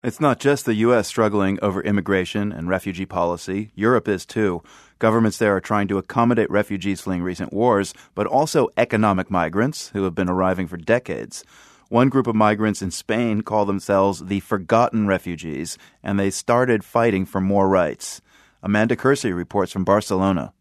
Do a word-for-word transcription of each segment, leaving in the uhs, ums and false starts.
It's not just the U S struggling over immigration and refugee policy. Europe is too. Governments there are trying to accommodate refugees fleeing recent wars, but also economic migrants who have been arriving for decades. One group of migrants in Spain call themselves the Forgotten Refugees, and they started fighting for more rights. Amanda Kersey reports from Barcelona.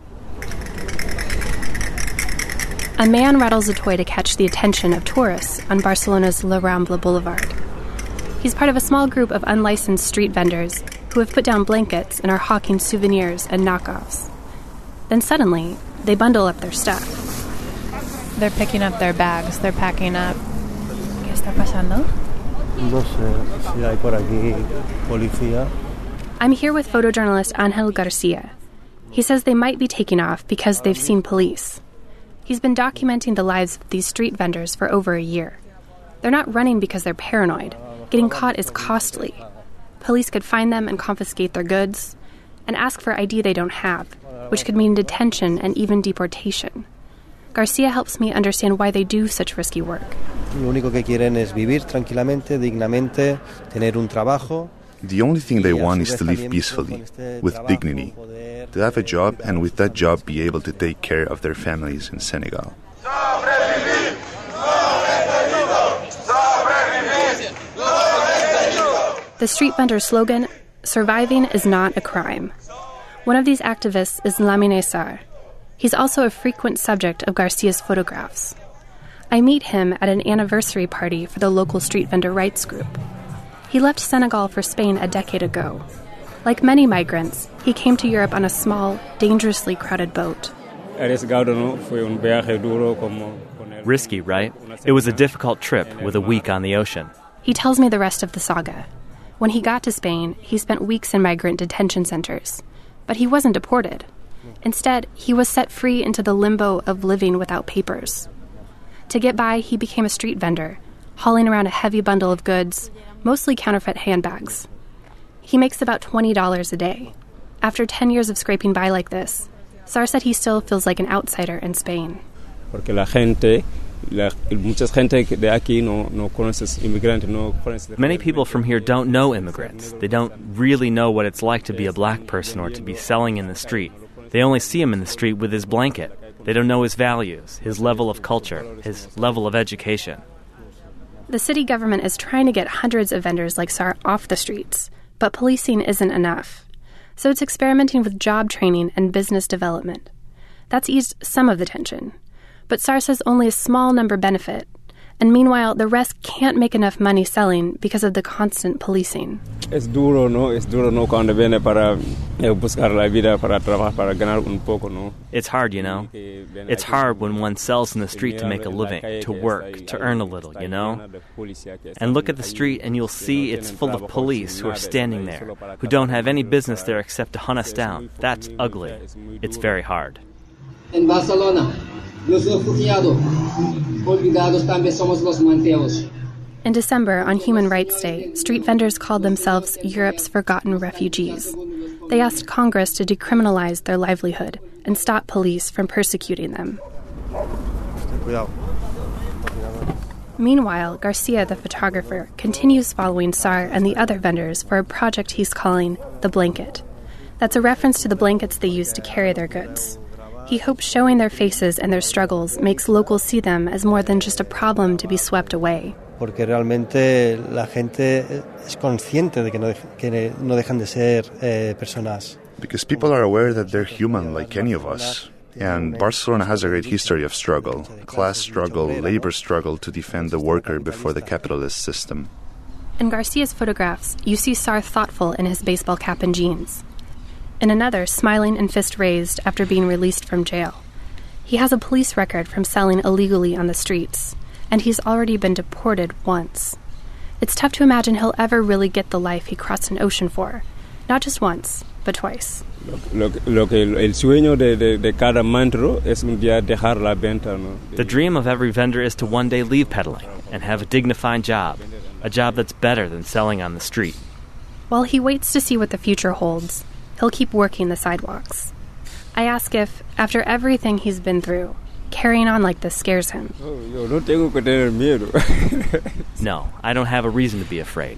A man rattles a toy to catch the attention of tourists on Barcelona's La Rambla Boulevard. He's part of a small group of unlicensed street vendors who have put down blankets and are hawking souvenirs and knockoffs. Then suddenly, they bundle up their stuff. They're picking up their bags. They're packing up. ¿Qué está pasando? No sé si hay por aquí policía. I'm here with photojournalist Angel Garcia. He says they might be taking off because they've seen police. He's been documenting the lives of these street vendors for over a year. They're not running because they're paranoid. Getting caught is costly. Police could find them and confiscate their goods and ask for I D they don't have, which could mean detention and even deportation. Garcia helps me understand why they do such risky work. Lo único que quieren es vivir tranquilamente, dignamente, tener un trabajo. The only thing they want is to live peacefully, with dignity, to have a job and with that job be able to take care of their families in Senegal. The street vendor slogan, "Surviving is not a crime." One of these activists is Lamine Sarr. He's also a frequent subject of Garcia's photographs. I meet him at an anniversary party for the local street vendor rights group. He left Senegal for Spain a decade ago. Like many migrants, he came to Europe on a small, dangerously crowded boat. Risky, right? It was a difficult trip with a week on the ocean. He tells me the rest of the saga. When he got to Spain, he spent weeks in migrant detention centers. But he wasn't deported. Instead, he was set free into the limbo of living without papers. To get by, he became a street vendor, hauling around a heavy bundle of goods, mostly counterfeit handbags. He makes about twenty dollars a day. After ten years of scraping by like this, Sarr said he still feels like an outsider in Spain. Porque la gente Many people from here don't know immigrants. They don't really know what it's like to be a black person or to be selling in the street. They only see him in the street with his blanket. They don't know his values, his level of culture, his level of education. The city government is trying to get hundreds of vendors like Sarr off the streets, but policing isn't enough. So it's experimenting with job training and business development. That's eased some of the tension. But Sarr says only a small number benefit, and meanwhile, the rest can't make enough money selling because of the constant policing. Es duro, no? Es duro, no? Cuando viene para buscar la vida, para trabajar, para ganar un poco, no? It's hard, you know? It's hard when one sells in the street to make a living, to work, to earn a little, you know? And look at the street and you'll see it's full of police who are standing there, who don't have any business there except to hunt us down. That's ugly. It's very hard. In Barcelona, los refugiados, olvidados también somos los manteos. In December, on Human Rights Day, street vendors called themselves Europe's Forgotten Refugees. They asked Congress to decriminalize their livelihood and stop police from persecuting them. Meanwhile, Garcia, the photographer, continues following Sarr and the other vendors for a project he's calling The Blanket. That's a reference to the blankets they use to carry their goods. He hopes showing their faces and their struggles makes locals see them as more than just a problem to be swept away. Porque realmente la gente es consciente de que no, que no dejan de ser eh, personas. Because people are aware that they're human like any of us. And Barcelona has a great history of struggle, class struggle, labor struggle to defend the worker before the capitalist system. In Garcia's photographs, you see Sarr thoughtful in his baseball cap and jeans. In another, smiling and fist raised after being released from jail. He has a police record from selling illegally on the streets, and he's already been deported once. It's tough to imagine he'll ever really get the life he crossed an ocean for, not just once, but twice. The dream of every vendor is to one day leave peddling and have a dignified job, a job that's better than selling on the street. While he waits to see what the future holds, he'll keep working the sidewalks. I ask if, after everything he's been through, carrying on like this scares him. No, I don't have a reason to be afraid.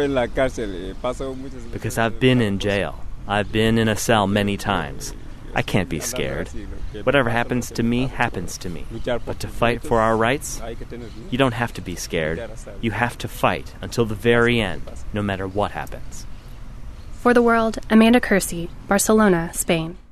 Because I've been in jail. I've been in a cell many times. I can't be scared. Whatever happens to me, happens to me. But to fight for our rights, you don't have to be scared. You have to fight until the very end, no matter what happens. For The World, Amanda Kersey, Barcelona, Spain.